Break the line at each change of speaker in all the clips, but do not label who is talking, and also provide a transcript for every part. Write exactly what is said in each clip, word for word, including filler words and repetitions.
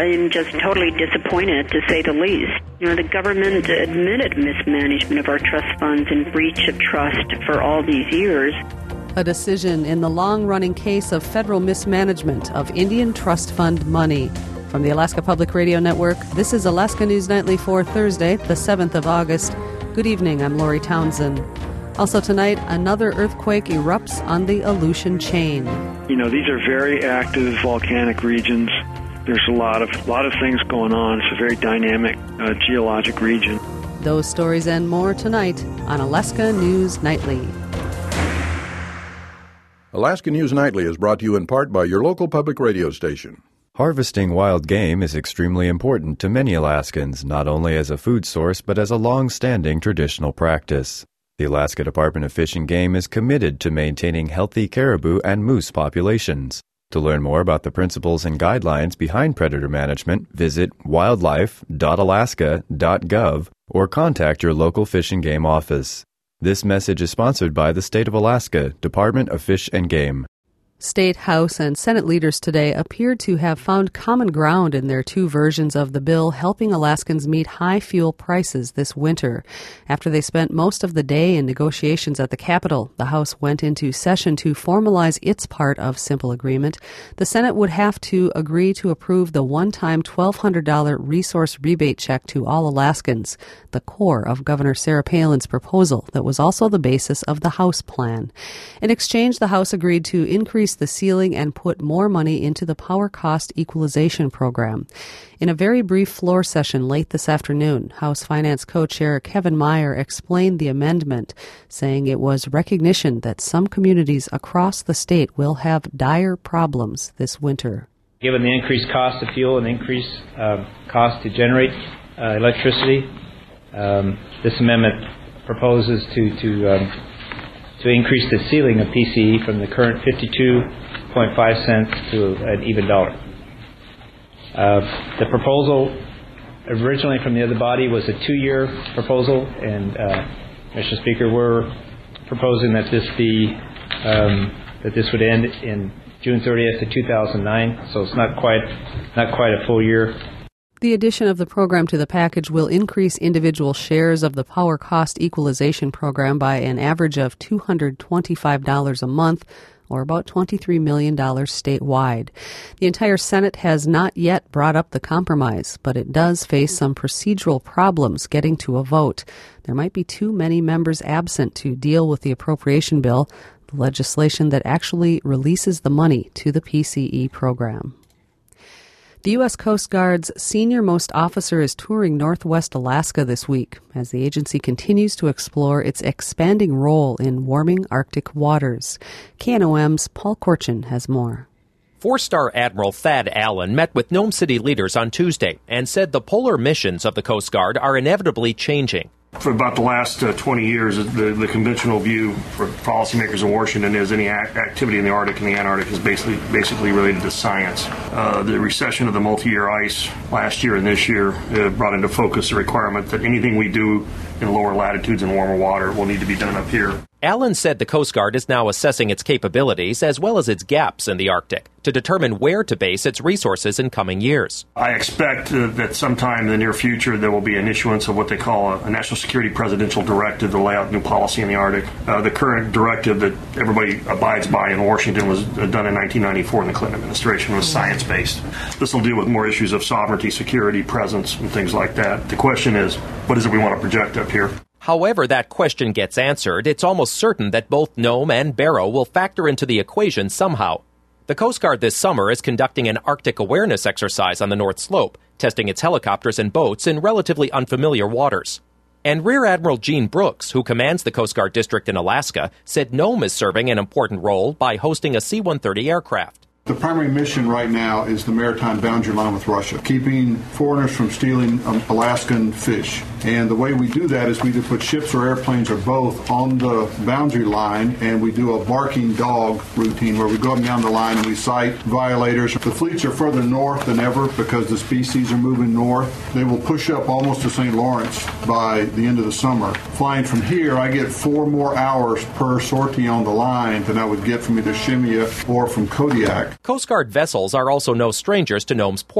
I'm just totally disappointed, to say the least. You know, the government admitted mismanagement of our trust funds and breach of trust for all these years.
A decision in the long-running case of federal mismanagement of Indian trust fund money. From the Alaska Public Radio Network, this is Alaska News Nightly for Thursday, the seventh of August. Good evening, I'm Lori Townsend. Also tonight, another earthquake erupts on the Aleutian Chain.
You know, these are very active volcanic regions. There's a lot of a lot of things going on. It's a very dynamic uh, geologic region.
Those stories and more tonight on Alaska News Nightly.
Alaska News Nightly is brought to you in part by your local public radio station.
Harvesting wild game is extremely important to many Alaskans, not only as a food source, but as a long-standing traditional practice. The Alaska Department of Fish and Game is committed to maintaining healthy caribou and moose populations. To learn more about the principles and guidelines behind predator management, visit wildlife dot alaska dot gov or contact your local Fish and Game office. This message is sponsored by the State of Alaska Department of Fish and Game.
State, House, and Senate leaders today appeared to have found common ground in their two versions of the bill helping Alaskans meet high fuel prices this winter. After they spent most of the day in negotiations at the Capitol, the House went into session to formalize its part of simple agreement. The Senate would have to agree to approve the one-time twelve hundred dollars resource rebate check to all Alaskans, the core of Governor Sarah Palin's proposal that was also the basis of the House plan. In exchange, the House agreed to increase the ceiling and put more money into the Power Cost Equalization Program. In a very brief floor session late this afternoon, House Finance Co-Chair Kevin Meyer explained the amendment, saying it was recognition that some communities across the state will have dire problems this winter.
Given the increased cost of fuel and the increased uh, cost to generate uh, electricity, um, this amendment proposes to to um, to increase the ceiling of P C E from the current fifty-two point five cents to an even dollar. Uh, the proposal originally from the other body was a two-year proposal, and uh, Mister Speaker, we're proposing that this be um, that this would end in June thirtieth of two thousand nine, so it's not quite not quite a full year.
The addition of the program to the package will increase individual shares of the Power Cost Equalization Program by an average of two hundred twenty-five dollars a month, or about twenty-three million dollars statewide. The entire Senate has not yet brought up the compromise, but it does face some procedural problems getting to a vote. There might be too many members absent to deal with the appropriation bill, the legislation that actually releases the money to the P C E program. The U S Coast Guard's senior-most officer is touring Northwest Alaska this week as the agency continues to explore its expanding role in warming Arctic waters. K N O M's Paul Korchin has more.
Four-star Admiral Thad Allen met with Nome City leaders on Tuesday and said the polar missions of the Coast Guard are inevitably changing.
For about the last uh, twenty years, the, the conventional view for policymakers in Washington is any act- activity in the Arctic and the Antarctic is basically basically related to science. Uh, the recession of the multi-year ice last year and this year uh, brought into focus the requirement that anything we do in lower latitudes and warmer water will need to be done up here.
Allen said the Coast Guard is now assessing its capabilities as well as its gaps in the Arctic to determine where to base its resources in coming years.
I expect uh, that sometime in the near future there will be an issuance of what they call a, a national security presidential directive to lay out new policy in the Arctic. Uh, the current directive that everybody abides by in Washington was uh, done in nineteen ninety-four in the Clinton administration, was science-based. This will deal with more issues of sovereignty, security, presence, and things like that. The question is, what is it we want to project up here?
However that question gets answered, it's almost certain that both Nome and Barrow will factor into the equation somehow. The Coast Guard this summer is conducting an Arctic awareness exercise on the North Slope, testing its helicopters and boats in relatively unfamiliar waters. And Rear Admiral Gene Brooks, who commands the Coast Guard District in Alaska, said Nome is serving an important role by hosting a C one thirty aircraft.
The primary mission right now is the maritime boundary line with Russia, keeping foreigners from stealing um, Alaskan fish. And the way we do that is we either put ships or airplanes or both on the boundary line, and we do a barking dog routine where we go up and down the line and we sight violators. The fleets are further north than ever because the species are moving north. They will push up almost to Saint Lawrence by the end of the summer. Flying from here, I get four more hours per sortie on the line than I would get from either Shemya or from Kodiak.
Coast Guard vessels are also no strangers to Nome's port,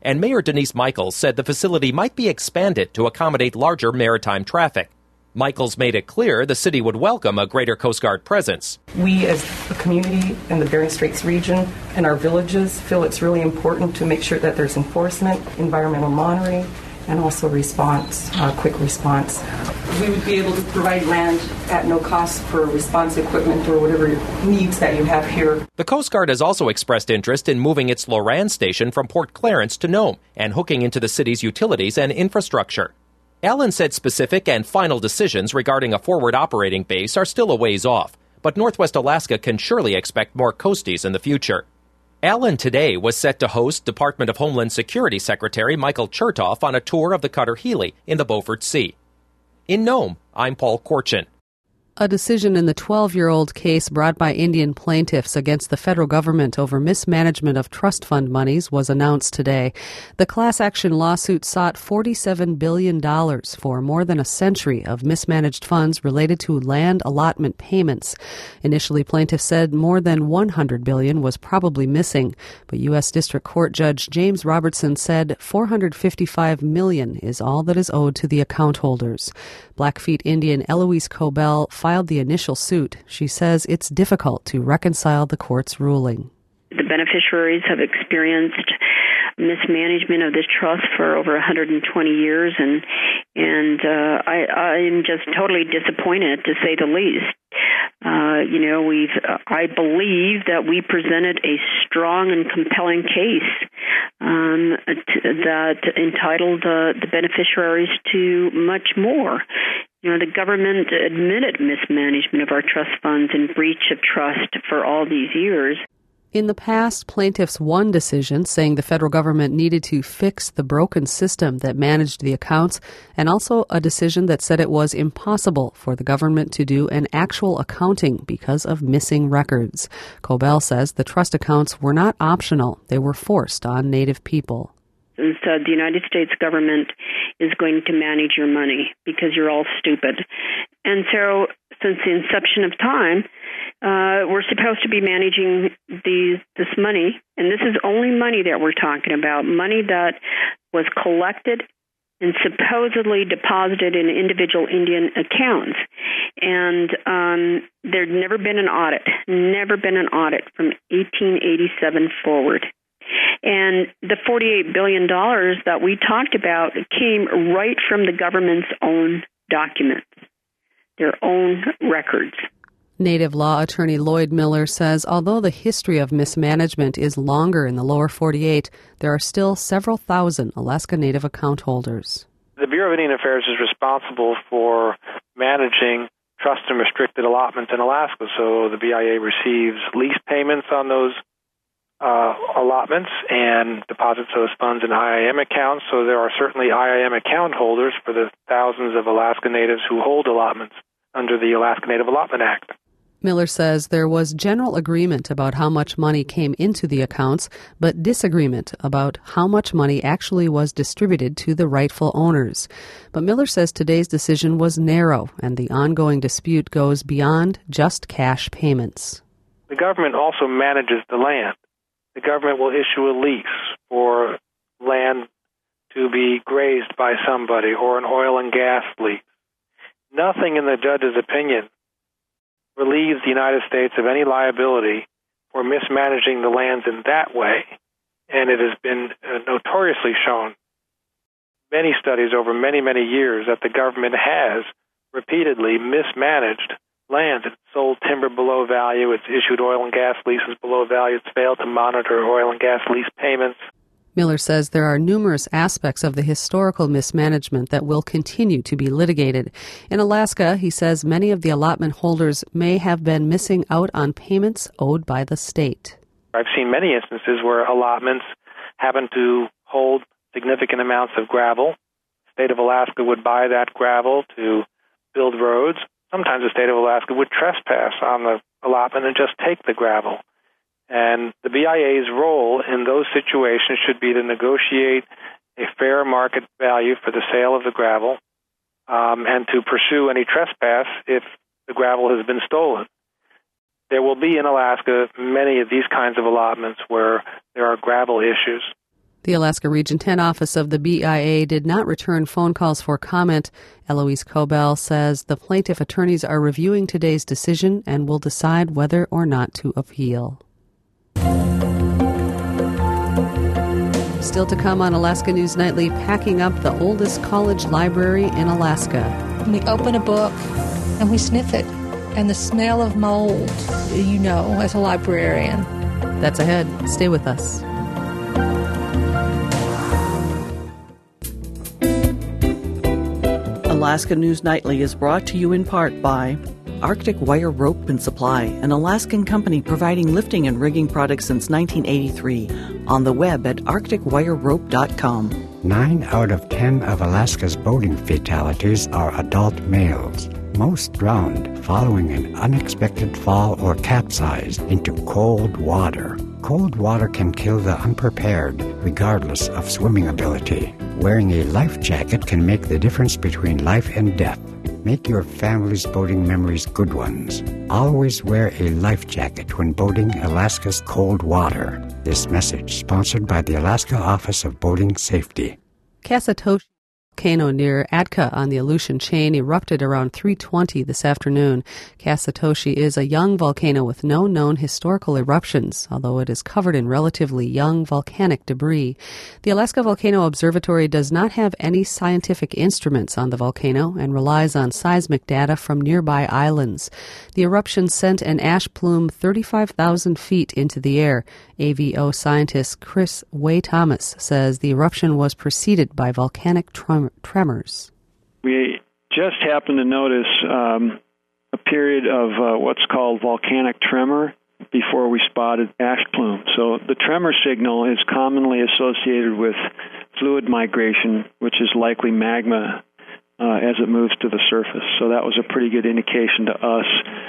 and Mayor Denise Michaels said the facility might be expanded to accommodate larger maritime traffic. Michaels made it clear the city would welcome a greater Coast Guard presence.
We as a community in the Bering Straits region and our villages feel it's really important to make sure that there's enforcement, environmental monitoring, and also response, uh, quick response. We would be able to provide land at no cost for response equipment or whatever needs that you have here.
The Coast Guard has also expressed interest in moving its Loran station from Port Clarence to Nome and hooking into the city's utilities and infrastructure. Allen said specific and final decisions regarding a forward operating base are still a ways off, but Northwest Alaska can surely expect more coasties in the future. Allen today was set to host Department of Homeland Security Secretary Michael Chertoff on a tour of the Cutter Healy in the Beaufort Sea. In Nome, I'm Paul Korchin.
A decision in the twelve-year-old case brought by Indian plaintiffs against the federal government over mismanagement of trust fund monies was announced today. The class action lawsuit sought forty-seven billion dollars for more than a century of mismanaged funds related to land allotment payments. Initially, plaintiffs said more than one hundred billion dollars was probably missing, but U S District Court Judge James Robertson said four hundred fifty-five million dollars is all that is owed to the account holders. Blackfeet Indian Eloise Cobell filed the initial suit. She says it's difficult to reconcile the court's ruling.
The beneficiaries have experienced mismanagement of this trust for over one hundred twenty years, and and uh, I, I'm just totally disappointed, to say the least. Uh, you know, we've uh, I believe that we presented a strong and compelling case um, t- that entitled uh, the beneficiaries to much more. You know, the government admitted mismanagement of our trust funds and breach of trust for all these years.
In the past, plaintiffs won decisions saying the federal government needed to fix the broken system that managed the accounts, and also a decision that said it was impossible for the government to do an actual accounting because of missing records. Cobell says the trust accounts were not optional. They were forced on Native people.
And said the United States government is going to manage your money because you're all stupid. And so since the inception of time, uh, we're supposed to be managing these this money, and this is only money that we're talking about, money that was collected and supposedly deposited in individual Indian accounts. And um, there'd never been an audit, never been an audit from eighteen eighty-seven forward. And the forty-eight billion dollars that we talked about came right from the government's own documents, their own records.
Native law attorney Lloyd Miller says although the history of mismanagement is longer in the lower forty-eight, there are still several thousand Alaska Native account holders.
The Bureau of Indian Affairs is responsible for managing trust and restricted allotments in Alaska, so the B I A receives lease payments on those Uh, allotments and deposits those funds in I I M accounts, so there are certainly I I M account holders for the thousands of Alaska Natives who hold allotments under the Alaska Native Allotment Act.
Miller says there was general agreement about how much money came into the accounts, but disagreement about how much money actually was distributed to the rightful owners. But Miller says today's decision was narrow, and the ongoing dispute goes beyond just cash payments.
The government also manages the land. The government will issue a lease for land to be grazed by somebody or an oil and gas lease. Nothing in the judge's opinion relieves the United States of any liability for mismanaging the lands in that way, and it has been uh, notoriously shown, many studies over many, many years, that the government has repeatedly mismanaged land. It's sold timber below value. It's issued oil and gas leases below value. It's failed to monitor oil and gas lease payments.
Miller says there are numerous aspects of the historical mismanagement that will continue to be litigated. In Alaska, he says many of the allotment holders may have been missing out on payments owed by the state.
I've seen many instances where allotments happen to hold significant amounts of gravel. The state of Alaska would buy that gravel to build roads. Sometimes the state of Alaska would trespass on the allotment and just take the gravel. And the B I A's role in those situations should be to negotiate a fair market value for the sale of the gravel um, and to pursue any trespass if the gravel has been stolen. There will be in Alaska many of these kinds of allotments where there are gravel issues.
The Alaska Region ten office of the B I A did not return phone calls for comment. Eloise Cobell says the plaintiff attorneys are reviewing today's decision and will decide whether or not to appeal. Still to come on Alaska News Nightly, packing up the oldest college library in Alaska.
We open a book and we sniff it, and the smell of mold, you know, as a librarian.
That's ahead. Stay with us.
Alaska News Nightly is brought to you in part by Arctic Wire Rope and Supply, an Alaskan company providing lifting and rigging products since nineteen eighty-three. On the web at arctic wire rope dot com.
Nine out of ten of Alaska's boating fatalities are adult males. Most drowned following an unexpected fall or capsize into cold water. Cold water can kill the unprepared, regardless of swimming ability. Wearing a life jacket can make the difference between life and death. Make your family's boating memories good ones. Always wear a life jacket when boating Alaska's cold water. This message sponsored by the Alaska Office of Boating Safety.
Kasatoshi volcano near Atka on the Aleutian Chain erupted around three twenty this afternoon. Kasatoshi is a young volcano with no known historical eruptions, although it is covered in relatively young volcanic debris. The Alaska Volcano Observatory does not have any scientific instruments on the volcano and relies on seismic data from nearby islands. The eruption sent an ash plume thirty-five thousand feet into the air. A V O scientist Chris Way-Thomas says the eruption was preceded by volcanic trem- tremors.
We just happened to notice um, a period of uh, what's called volcanic tremor before we spotted ash plume. So the tremor signal is commonly associated with fluid migration, which is likely magma uh, as it moves to the surface. So that was a pretty good indication to us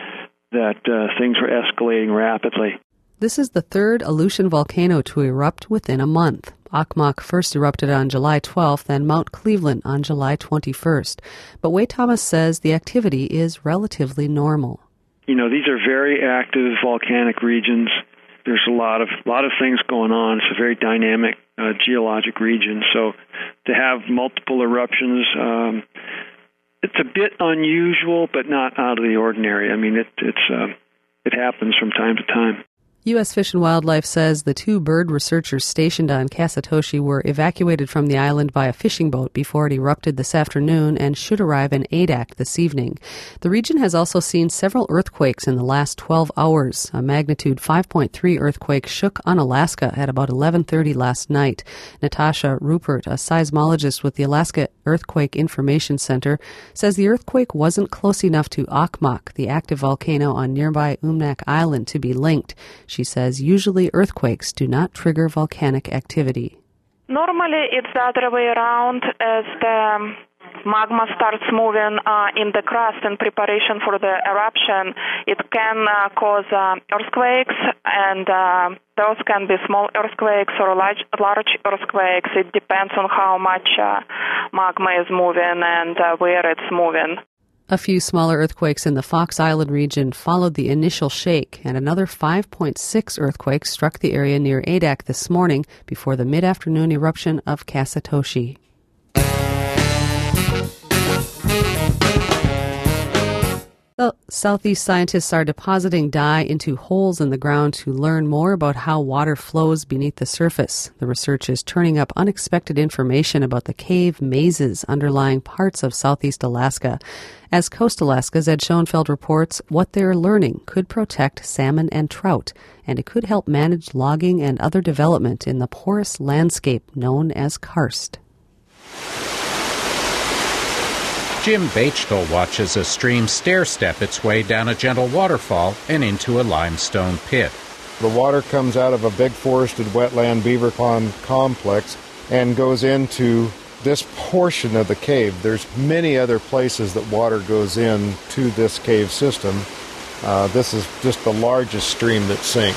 that uh, things were escalating rapidly.
This is the third Aleutian volcano to erupt within a month. Okmok first erupted on July twelfth and Mount Cleveland on July twenty-first. But Way-Thomas says the activity is relatively normal.
You know, these are very active volcanic regions. There's a lot of lot of things going on. It's a very dynamic uh, geologic region. So to have multiple eruptions, um, it's a bit unusual, but not out of the ordinary. I mean, it, it's uh, it happens from time to time.
U S Fish and Wildlife says the two bird researchers stationed on Kasatoshi were evacuated from the island by a fishing boat before it erupted this afternoon and should arrive in Adak this evening. The region has also seen several earthquakes in the last twelve hours. A magnitude five point three earthquake shook on Alaska at about eleven thirty last night. Natasha Rupert, a seismologist with the Alaska Earthquake Information Center, says the earthquake wasn't close enough to Okmok, the active volcano on nearby Umnak Island, to be linked. She says usually earthquakes do not trigger volcanic activity.
Normally it's the other way around. As the magma starts moving uh, in the crust in preparation for the eruption, it can uh, cause uh, earthquakes, and uh, those can be small earthquakes or large, large earthquakes. It depends on how much uh, magma is moving and uh, where it's moving.
A few smaller earthquakes in the Fox Island region followed the initial shake, and another five point six earthquake struck the area near Adak this morning before the mid-afternoon eruption of Kasatoshi. The Southeast scientists are depositing dye into holes in the ground to learn more about how water flows beneath the surface. The research is turning up unexpected information about the cave mazes underlying parts of Southeast Alaska. As Coast Alaska's Ed Schoenfeld reports, what they're learning could protect salmon and trout, and it could help manage logging and other development in the porous landscape known as karst.
Jim Bechtel watches a stream stair-step its way down a gentle waterfall and into a limestone pit.
The water comes out of a big forested wetland beaver pond complex and goes into this portion of the cave. There's many other places that water goes in to this cave system. Uh, this is just the largest stream that sinks.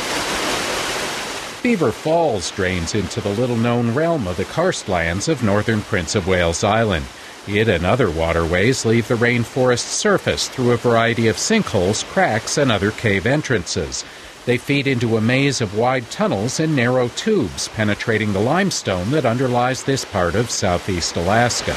Beaver Falls drains into the little-known realm of the karstlands of northern Prince of Wales Island. It and other waterways leave the rainforest surface through a variety of sinkholes, cracks, and other cave entrances. They feed into a maze of wide tunnels and narrow tubes, penetrating the limestone that underlies this part of southeast Alaska.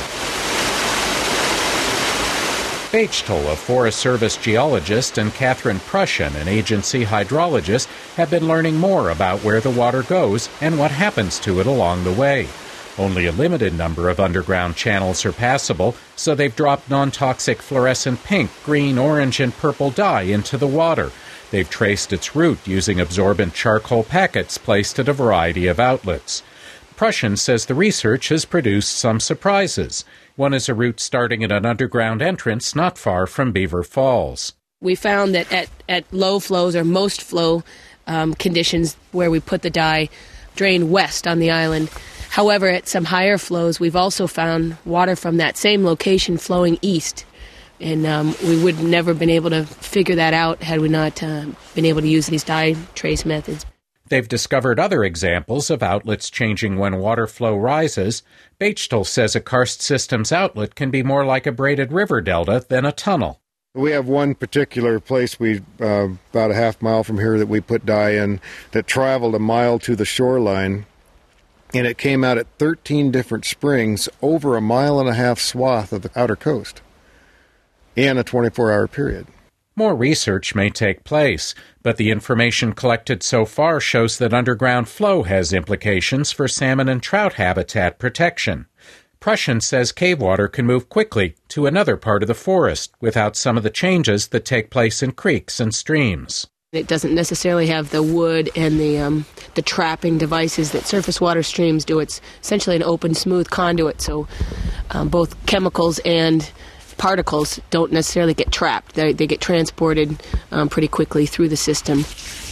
Bechtel, a Forest Service geologist, and Catherine Prussian, an agency hydrologist, have been learning more about where the water goes and what happens to it along the way. Only a limited number of underground channels are passable, so they've dropped non-toxic fluorescent pink, green, orange, and purple dye into the water. They've traced its route using absorbent charcoal packets placed at a variety of outlets. Prussian says the research has produced some surprises. One is a route starting at an underground entrance not far from Beaver Falls.
We found that at, at low flows or most flow um, conditions where we put the dye drain west on the island. However, at some higher flows, we've also found water from that same location flowing east. And um, we would never been able to figure that out had we not uh, been able to use these dye trace methods.
They've discovered other examples of outlets changing when water flow rises. Bechtel says a karst system's outlet can be more like a braided river delta than a tunnel.
We have one particular place we uh, about a half mile from here that we put dye in that traveled a mile to the shoreline, and it came out at thirteen different springs over a mile and a half swath of the outer coast in a twenty-four hour period.
More research may take place, but the information collected so far shows that underground flow has implications for salmon and trout habitat protection. Prussian says cave water can move quickly to another part of the forest without some of the changes that take place in creeks and streams.
It doesn't necessarily have the wood and the um, the trapping devices that surface water streams do. It's essentially an open, smooth conduit, so um, both chemicals and particles don't necessarily get trapped. They, they get transported um, pretty quickly through the system.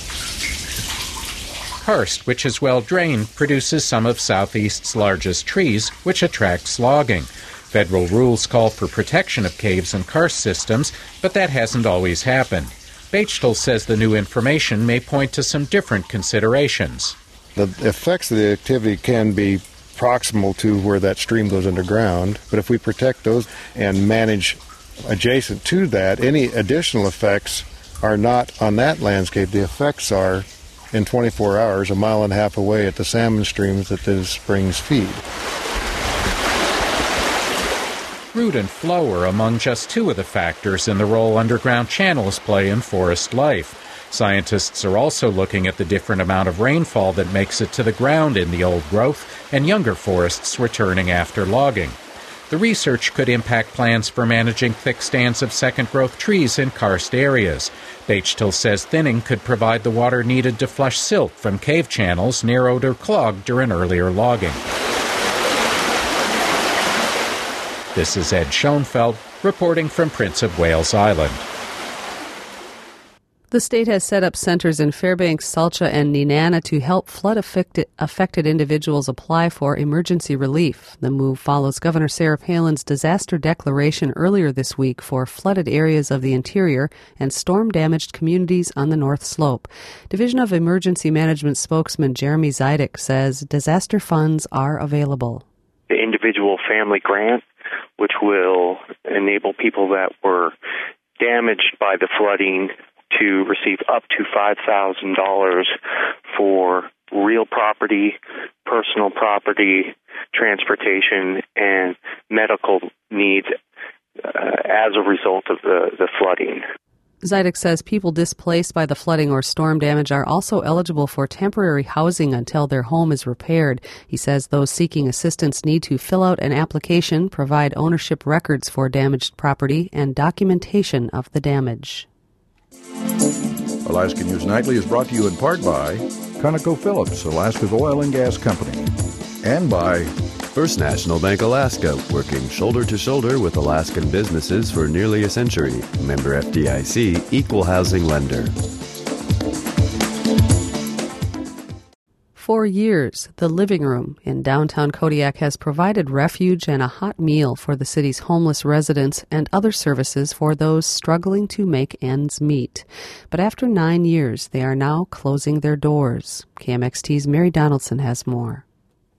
Karst, which is well drained, produces some of Southeast's largest trees, which attracts logging. Federal rules call for protection of caves and karst systems, but that hasn't always happened. Bechtel says the new information may point to some different considerations.
The effects of the activity can be proximal to where that stream goes underground, but if we protect those and manage adjacent to that, any additional effects are not on that landscape. The effects are in twenty-four hours, a mile and a half away at the salmon streams that the springs feed.
Route and flow are among just two of the factors in the role underground channels play in forest life. Scientists are also looking at the different amount of rainfall that makes it to the ground in the old growth and younger forests returning after logging. The research could impact plans for managing thick stands of second-growth trees in karst areas. Bechtel says thinning could provide the water needed to flush silt from cave channels narrowed or clogged during earlier logging. This is Ed Schoenfeld reporting from Prince of Wales Island.
The state has set up centers in Fairbanks, Salcha, and Nenana to help flood-affected affected individuals apply for emergency relief. The move follows Governor Sarah Palin's disaster declaration earlier this week for flooded areas of the interior and storm-damaged communities on the North Slope. Division of Emergency Management spokesman Jeremy Zidek says disaster funds are available.
The individual family grant, which will enable people that were damaged by the flooding to receive up to five thousand dollars for real property, personal property, transportation, and medical needs uh, as a result of the, the flooding.
Zidek says people displaced by the flooding or storm damage are also eligible for temporary housing until their home is repaired. He says those seeking assistance need to fill out an application, provide ownership records for damaged property, and documentation of the damage.
Alaska News Nightly is brought to you in part by ConocoPhillips, Alaska's oil and gas company, and by
First National Bank Alaska, working shoulder to shoulder with Alaskan businesses for nearly a century. Member F D I C, Equal Housing Lender.
For years, the Living Room in downtown Kodiak has provided refuge and a hot meal for the city's homeless residents and other services for those struggling to make ends meet. But after nine years, they are now closing their doors. K M X T's Mary Donaldson has more.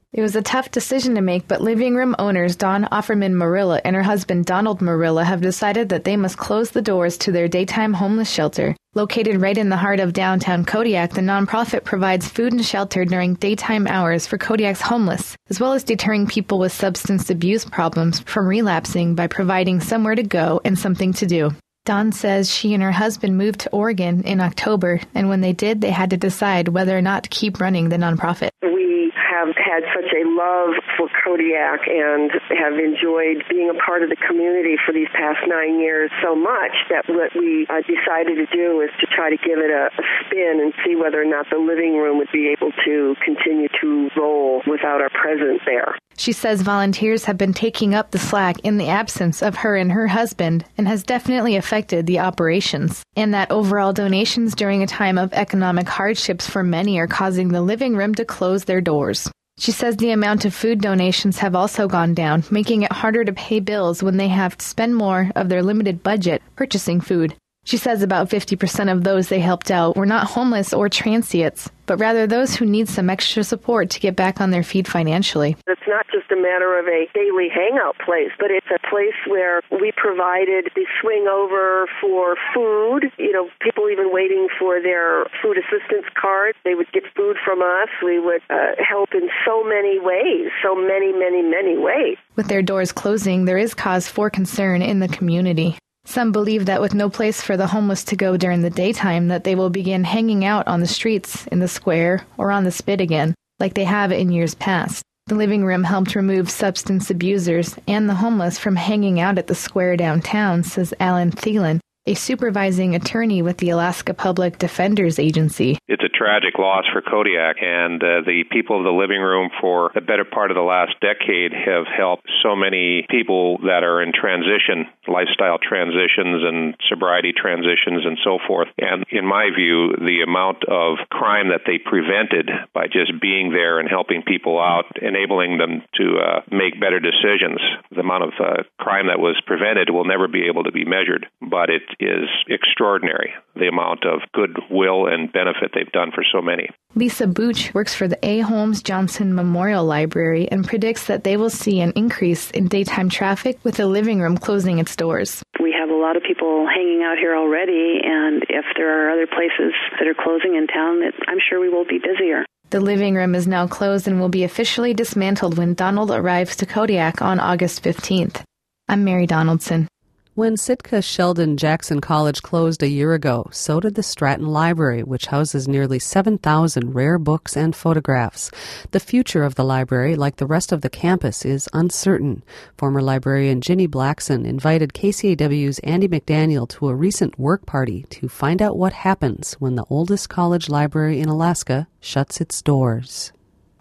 It was a tough decision to make, but living room owners Dawn Offerman Marilla and her husband Donald Marilla have decided that they must close the doors to their daytime homeless shelter. Located right in the heart of downtown Kodiak, the nonprofit provides food and shelter during daytime hours for Kodiak's homeless, as well as deterring people with substance abuse problems from relapsing by providing somewhere to go and something to do. Dawn says she and her husband moved to Oregon in October, and when they did, they had to decide whether or not to keep running the nonprofit.
We have had such a love for Kodiak and have enjoyed being a part of the community for these past nine years so much that what we uh, decided to do is to try to give it a, a spin and see whether or not the living room would be able to continue to roll without our presence there.
She says volunteers have been taking up the slack in the absence of her and her husband and has definitely affected the operations, and that overall donations during a time of economic hardships for many are causing the living room to close their doors. She says the amount of food donations have also gone down, making it harder to pay bills when they have to spend more of their limited budget purchasing food. She says about fifty percent of those they helped out were not homeless or transients, but rather those who need some extra support to get back on their feet financially.
It's not just a matter of a daily hangout place, but it's a place where we provided the swing over for food. You know, people even waiting for their food assistance card, they would get food from us. We would uh, help in so many ways, so many, many, many ways.
With their doors closing, there is cause for concern in the community. Some believe that with no place for the homeless to go during the daytime, that they will begin hanging out on the streets, in the square, or on the spit again, like they have in years past. The living room helped remove substance abusers and the homeless from hanging out at the square downtown, says Alan Thielen, a supervising attorney with the Alaska Public Defenders Agency.
It's a tragic loss for Kodiak, and uh, the people of the living room for the better part of the last decade have helped so many people that are in transition, lifestyle transitions and sobriety transitions and so forth. And in my view, the amount of crime that they prevented by just being there and helping people out, enabling them to uh, make better decisions, the amount of uh, crime that was prevented will never be able to be measured, but it is extraordinary, the amount of goodwill and benefit they've done for so many.
Lisa Booch works for the A. Holmes Johnson Memorial Library and predicts that they will see an increase in daytime traffic with the living room closing its doors.
We have a lot of people hanging out here already, and if there are other places that are closing in town, I'm sure we will be busier.
The living room is now closed and will be officially dismantled when Donald arrives to Kodiak on August fifteenth. I'm Mary Donaldson.
When Sitka Sheldon Jackson College closed a year ago, so did the Stratton Library, which houses nearly seven thousand rare books and photographs. The future of the library, like the rest of the campus, is uncertain. Former librarian Ginny Blackson invited K C A W's Andy McDaniel to a recent work party to find out what happens when the oldest college library in Alaska shuts its doors.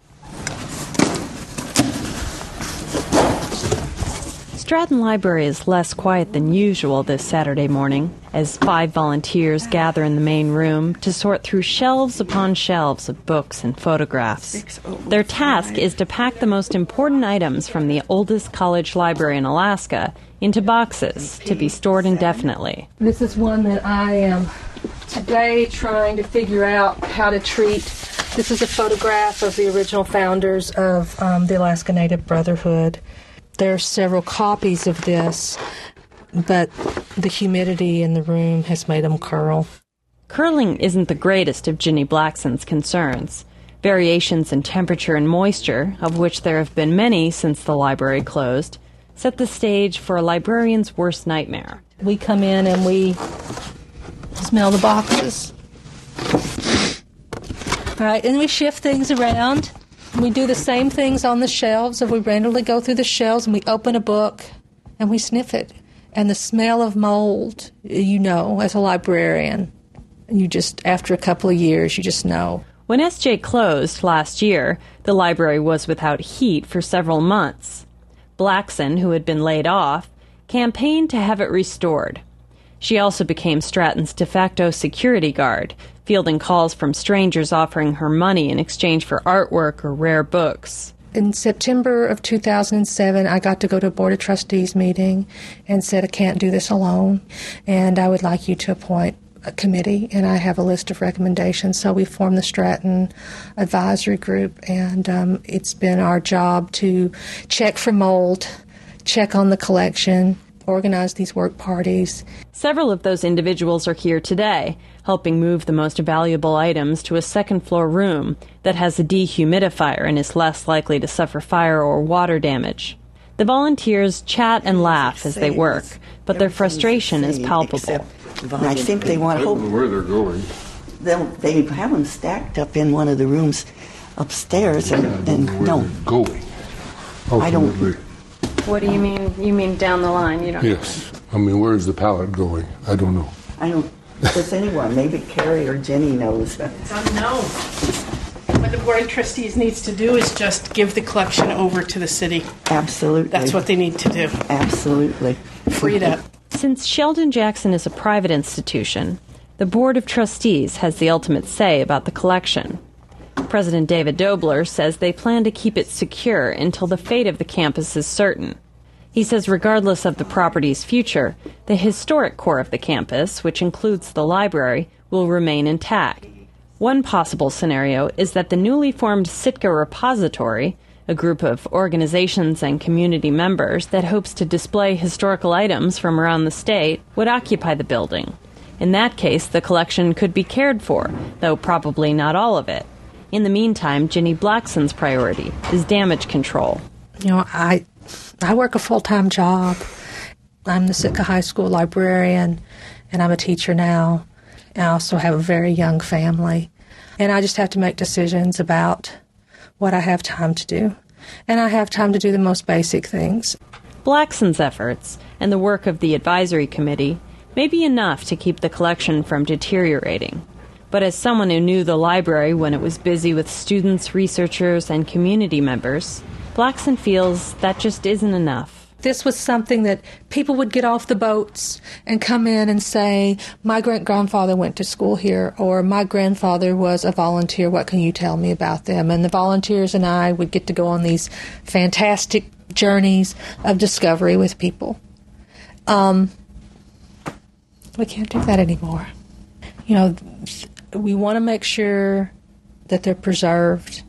Stratton Library is less quiet than usual this Saturday morning as five volunteers gather in the main room to sort through shelves upon shelves of books and photographs. Their task is to pack the most important items from the oldest college library in Alaska into boxes to be stored indefinitely.
This is one that I am today trying to figure out how to treat. This is a photograph of the original founders of um, the Alaska Native Brotherhood. There are several copies of this, but the humidity in the room has made them curl.
Curling isn't the greatest of Ginny Blackson's concerns. Variations in temperature and moisture, of which there have been many since the library closed, set the stage for a librarian's worst nightmare.
We come in and we smell the boxes. All right, and we shift things around. We do the same things on the shelves. If we randomly go through the shelves and we open a book and we sniff it. And the smell of mold, you know, as a librarian, you just, after a couple of years, you just know.
When S J closed last year, the library was without heat for several months. Blackson, who had been laid off, campaigned to have it restored. She also became Stratton's de facto security guard, fielding calls from strangers offering her money in exchange for artwork or rare books.
In September of two thousand seven, I got to go to a Board of Trustees meeting and said, I can't do this alone, and I would like you to appoint a committee, and I have a list of recommendations. So we formed the Stratton Advisory Group, and um, it's been our job to check for mold, check on the collection, organize these work parties.
Several of those individuals are here today, helping move the most valuable items to a second-floor room that has a dehumidifier and is less likely to suffer fire or water damage. The volunteers chat and laugh as they work, but their frustration is palpable.
I think they want to hope
where they're going.
They'll, they have them stacked up in one of the rooms upstairs, and, and no.
Going.
I don't.
What do you mean? You mean down the line? You don't.
Yes. I mean, where's the pallet going? I don't know.
I don't. Does anyone? Maybe Carrie or Jenny knows.
It's unknown. What the Board of Trustees needs to do is just give the collection over to the city.
Absolutely.
That's what they need to do.
Absolutely.
Free it up.
Since Sheldon Jackson is a private institution, the Board of Trustees has the ultimate say about the collection. President David Dobler says they plan to keep it secure until the fate of the campus is certain. He says regardless of the property's future, the historic core of the campus, which includes the library, will remain intact. One possible scenario is that the newly formed Sitka Repository, a group of organizations and community members that hopes to display historical items from around the state, would occupy the building. In that case, the collection could be cared for, though probably not all of it. In the meantime, Ginny Blackson's priority is damage control.
You know, I I work a full-time job. I'm the Sitka High School librarian, and I'm a teacher now. I also have a very young family, and I just have to make decisions about what I have time to do. And I have time to do the most basic things.
Blackson's efforts and the work of the advisory committee may be enough to keep the collection from deteriorating. But as someone who knew the library when it was busy with students, researchers, and community members, Blackson feels that just isn't enough.
This was something that people would get off the boats and come in and say, my great-grandfather went to school here, or my grandfather was a volunteer, what can you tell me about them? And the volunteers and I would get to go on these fantastic journeys of discovery with people. Um, we can't do that anymore. You know, we want to make sure that they're preserved.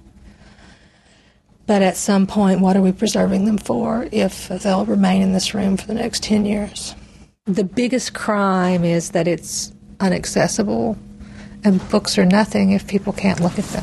But at some point, what are we preserving them for if they'll remain in this room for the next ten years? The biggest crime is that it's inaccessible, and books are nothing if people can't look at them.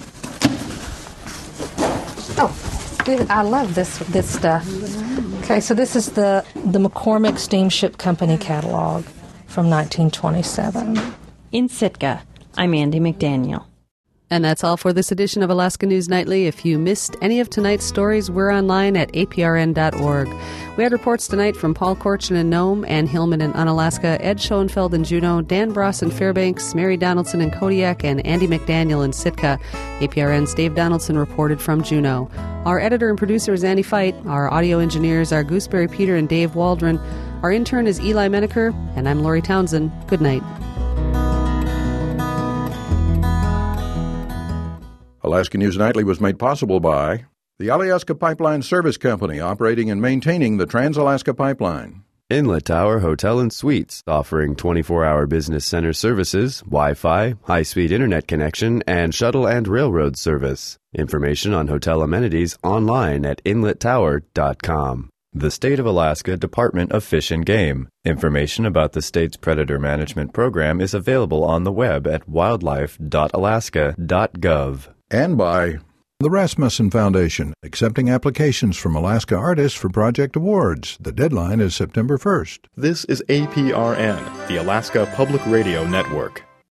Oh, I love this this stuff. Okay, so this is the, the McCormick Steamship Company catalog from nineteen twenty-seven.
In Sitka, I'm Andy McDaniel.
And that's all for this edition of Alaska News Nightly. If you missed any of tonight's stories, we're online at A P R N dot org. We had reports tonight from Paul Korchin in Nome, Ann Hillman in Unalaska, Ed Schoenfeld in Juneau, Dan Bross in Fairbanks, Mary Donaldson in Kodiak, and Andy McDaniel in Sitka. A P R N's Dave Donaldson reported from Juneau. Our editor and producer is Andy Feit. Our audio engineers are Gooseberry Peter and Dave Waldron. Our intern is Eli Menaker, and I'm Lori Townsend. Good night.
Alaska News Nightly was made possible by the Alyeska Pipeline Service Company, operating and maintaining the Trans-Alaska Pipeline.
Inlet Tower Hotel and Suites, offering twenty-four hour business center services, Wi-Fi, high-speed internet connection, and shuttle and railroad service. Information on hotel amenities online at inlet tower dot com. The State of Alaska Department of Fish and Game. Information about the state's predator management program is available on the web at wildlife dot alaska dot gov.
And by the Rasmussen Foundation, accepting applications from Alaska artists for project awards. The deadline is September first.
This is A P R N, the Alaska Public Radio Network.